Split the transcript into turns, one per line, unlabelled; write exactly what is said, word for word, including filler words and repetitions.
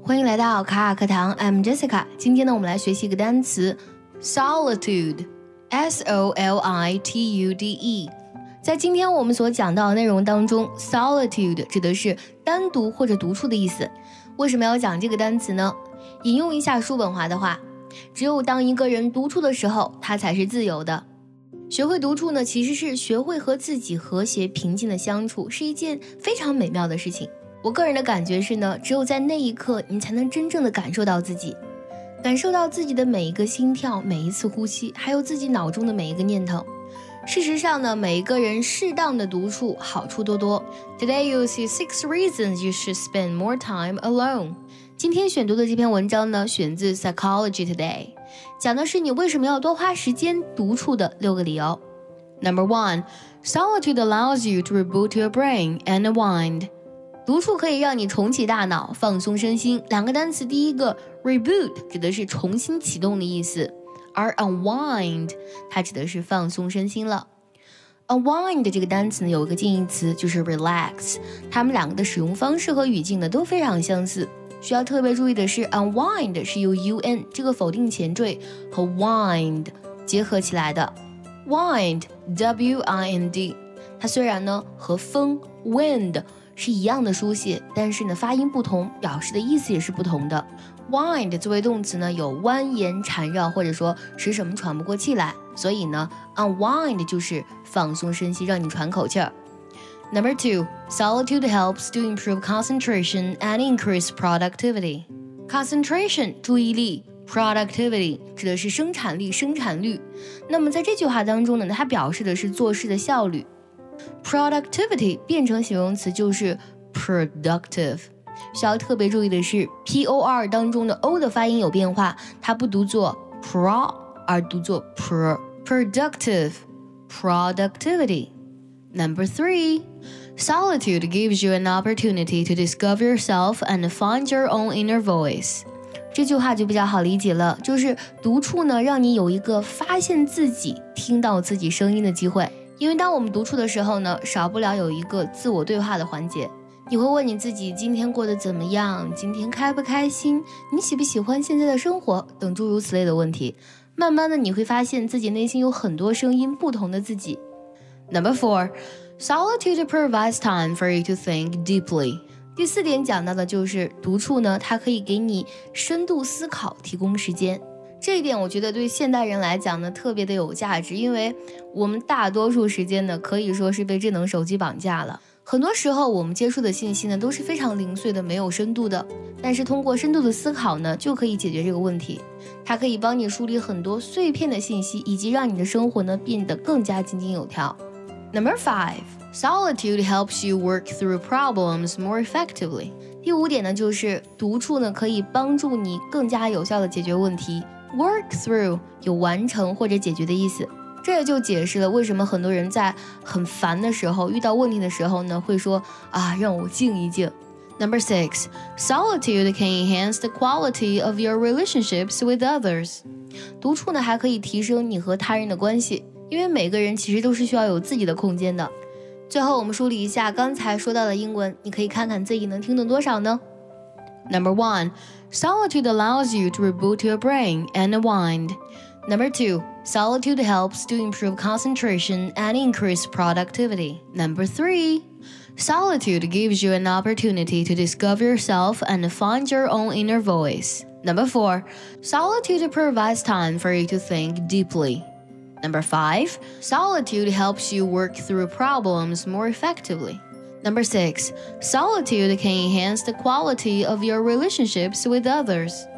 欢迎来到卡卡课堂 I'm Jessica。 今天呢我们来学习一个单词 Solitude S O L I T U D E。 在今天我们所讲到的内容当中， Solitude 指的是单独或者独处的意思。为什么要讲这个单词呢？引用一下叔本华的话，只有当一个人独处的时候，他才是自由的。学会独处呢，其实是学会和自己和谐平静的相处，是一件非常美妙的事情。我个人的感觉是呢，只有在那一刻，你才能真正的感受到自己，感受到自己的每一个心跳，每一次呼吸，还有自己脑中的每一个念头。事实上呢，每一个人适当的独处好处多多。 Today you'll see six reasons you should spend more time alone。 今天选读的这篇文章呢，选自 Psychology Today， 讲的是你为什么要多花时间独处的六个理由。 Number one, solitude allows you to reboot your brain and unwind。独处可以让你重启大脑，放松身心。两个单词，第一个 reboot 指的是重新启动的意思，而 unwind 它指的是放松身心了。 unwind 这个单词呢，有一个近义词就是 relax， 它们两个的使用方式和语境呢都非常相似。需要特别注意的是 unwind 是由 un 这个否定前缀和 wind 结合起来的。 wind W I N D 它虽然呢和风 wind是一样的书写，但是呢发音不同，表示的意思也是不同的。 wind 作为动词呢，有蜿蜒缠绕，或者说使什么喘不过气来，所以呢 unwind 就是放松身心，让你喘口气儿。 Number two, solitude helps to improve concentration and increase productivity。 Concentration 注意力， productivity 指的是生产力、生产率。那么在这句话当中呢，它表示的是做事的效率。Productivity 变成形容词就是 productive。 需要特别注意的是 P O R 当中的 O 的发音有变化，它不读作 pro 而读作 pr。 Productive Productivity。 Number three, solitude gives you an opportunity to discover yourself and find your own inner voice。 这句话就比较好理解了，就是独处呢，让你有一个发现自己、听到自己声音的机会。因为当我们独处的时候呢，少不了有一个自我对话的环节。你会问你自己今天过得怎么样，今天开不开心，你喜不喜欢现在的生活等诸如此类的问题。慢慢的你会发现自己内心有很多声音，不同的自己。 Number four, solitude provides time for you to think deeply。 第四点讲到的就是独处呢，它可以给你深度思考提供时间。这一点我觉得对现代人来讲呢特别的有价值，因为我们大多数时间呢可以说是被智能手机绑架了。很多时候我们接触的信息呢都是非常零碎的，没有深度的，但是通过深度的思考呢就可以解决这个问题。它可以帮你梳理很多碎片的信息，以及让你的生活呢变得更加井井有条。 Number five, solitude helps you work through problems more effectively。 第五点呢，就是独处呢可以帮助你更加有效的解决问题。Work through 有完成或者解决的意思，这也就解释了为什么很多人在很烦的时候，遇到问题的时候呢，会说啊，让我静一静。Number six, solitude can enhance the quality of your relationships with others。 独处呢还可以提升你和他人的关系，因为每个人其实都是需要有自己的空间的。最后我们梳理一下刚才说到的英文，你可以看看自己能听懂多少呢？ Number one, solitude allows you to reboot your brain and unwind. Number two, solitude helps to improve concentration and increase productivity. Number three, solitude gives you an opportunity to discover yourself and find your own inner voice. Number four, solitude provides time for you to think deeply. Number five, solitude helps you work through problems more effectively. Number six, solitude can enhance the quality of your relationships with others.